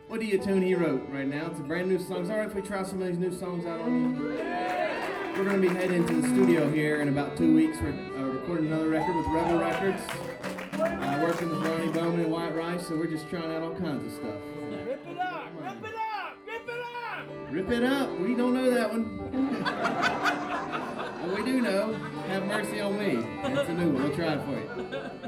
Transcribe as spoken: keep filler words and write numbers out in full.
What do you tune he wrote right now? It's a brand new song. Is it all right if we try some of these new songs out on you? We're going to be heading to the studio here in about two weeks. We're uh, recording another record with Rebel Records. Uh, working with Ronnie Bowman and White Rice, so we're just trying out all kinds of stuff. Rip it up! Rip it up! Rip it up! Rip it up! We don't know that one. What we do know, Have Mercy on Me. That's a new one. We'll try it for you.